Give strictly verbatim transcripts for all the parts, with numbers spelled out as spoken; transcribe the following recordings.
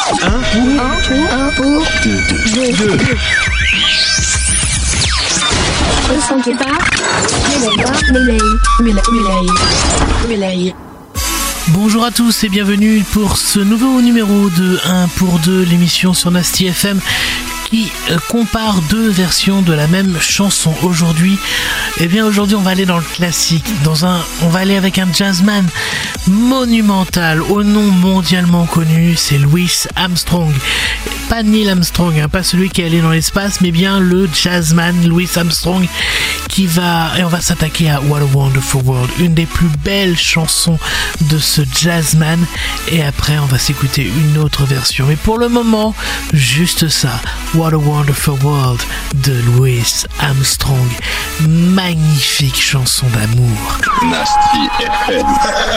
Un pour, un pour, deux, deux. Ne sentez pas, Relay, Relay, Relay. Bonjour à tous et bienvenue pour ce nouveau numéro de un pour deux, l'émission sur Nasty F M qui compare deux versions de la même chanson. Aujourd'hui, eh bien aujourd'hui on va aller dans le classique, dans un, on va aller avec un jazzman monumental au nom mondialement connu, c'est Louis Armstrong. Pas Neil Armstrong, hein, pas celui qui est allé dans l'espace, mais bien le jazzman Louis Armstrong qui va, et on va s'attaquer à What a Wonderful World, une des plus belles chansons de ce jazzman, et après on va s'écouter une autre version. Mais pour le moment, juste ça, What a Wonderful World de Louis Armstrong. Magnifique chanson d'amour. Nasty F M.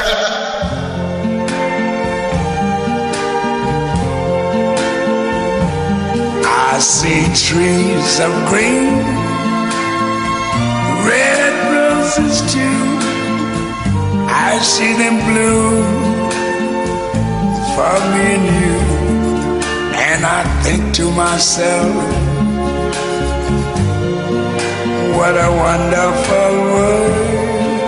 I see trees of green, red roses too. I see them bloom for me and you. And I think to myself, what a wonderful world.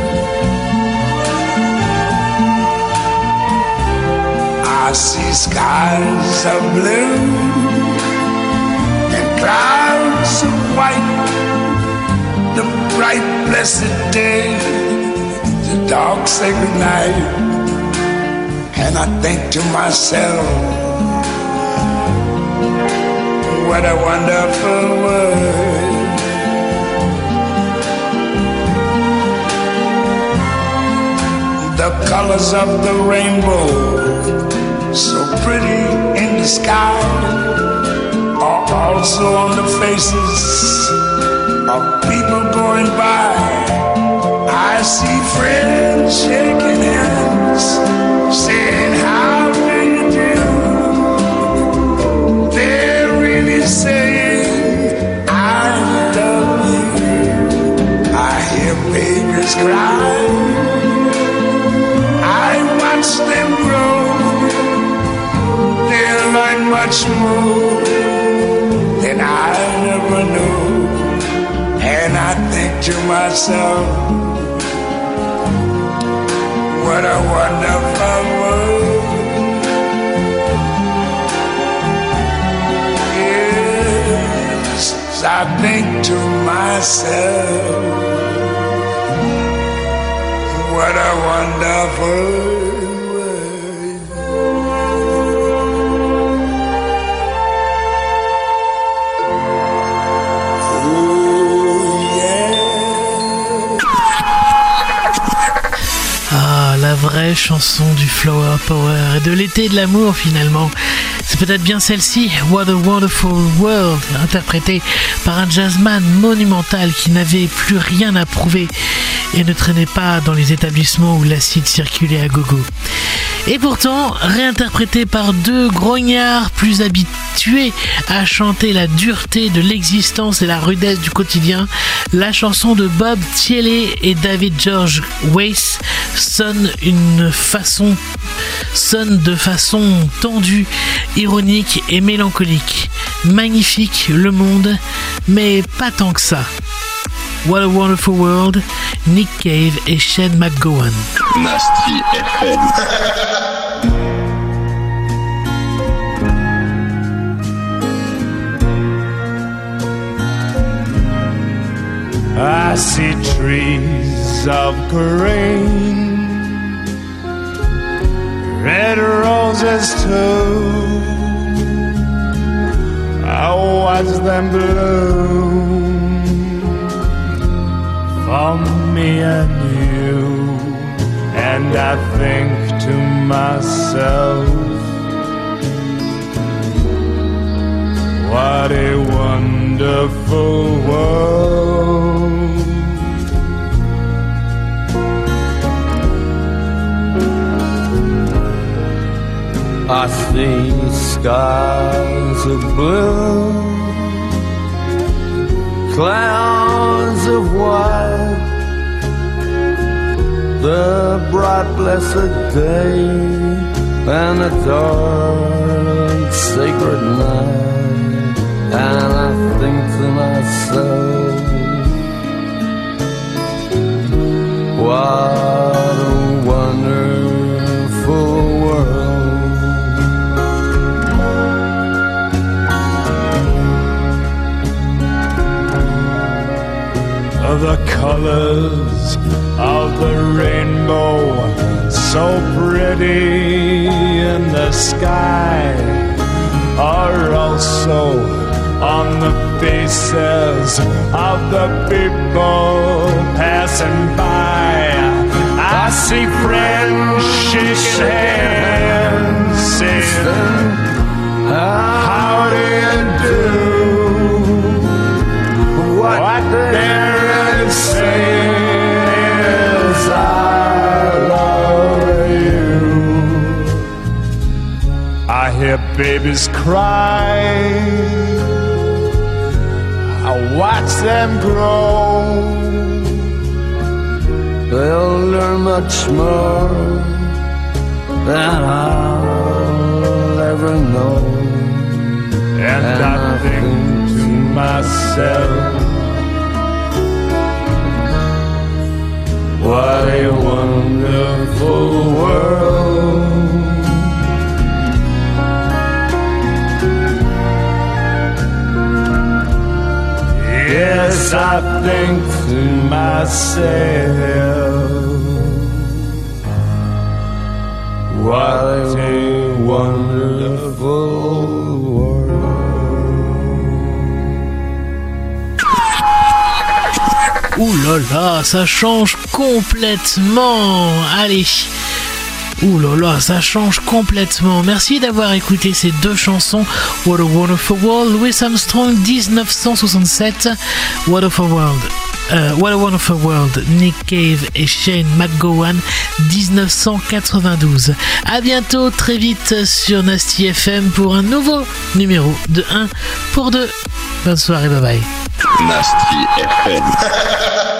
I see skies of blue, clouds of white, the bright blessed day, the dark sacred night. And I think to myself, what a wonderful world. The colors of the rainbow, so pretty in the sky, are also on the faces of people going by. I see friends shaking hands, saying, how do you do? They're really saying, I love you. I hear babies cry, I watch them grow. They learn much more than I never knew. And I think to myself, what a wonderful world. Yes, I think to myself, what a wonderful world. La vraie chanson du Flower Power et de l'été de l'amour finalement. C'est peut-être bien celle-ci, What a Wonderful World, interprétée par un jazzman monumental qui n'avait plus rien à prouver et ne traînait pas dans les établissements où l'acide circulait à gogo. Et pourtant, réinterprétée par deux grognards plus habitués à chanter la dureté de l'existence et la rudesse du quotidien, la chanson de Bob Thielé et David George Weiss sonne une façon, sonne de façon tendue, ironique et mélancolique. Magnifique le monde, mais pas tant que ça. What a Wonderful World, Nick Cave et Shane McGowan. Nasty F M. I see trees of green, red roses too. I watch them bloom for me and you. And I think to myself, what a wonderful world. I see skies of blue, clouds of white, the bright blessed day, and the dark sacred night, and I think to myself, what a wonderful world. The colors of the rainbow, so pretty in the sky, are also on the faces of the people passing by. I see friends shaking hands, saying, how do you do? What they're saying is, I love you. I hear babies cry, I watch them grow. They'll learn much more than I'll ever know. And, and I, I think, think to myself, what a wonderful world. Yes, I think to myself, what a wonderful world. Ouh là là, ça change complètement. Allez. Ouh là là, ça change complètement. Merci d'avoir écouté ces deux chansons. What a Wonderful World, Louis Armstrong, dix-neuf cent soixante-sept. What a World. Euh, What a Wonderful World, Nick Cave et Shane McGowan, dix-neuf cent quatre-vingt-douze. À bientôt, très vite sur Nasty F M pour un nouveau numéro de un pour deux. Bonne soirée, bye bye. Nasty F M.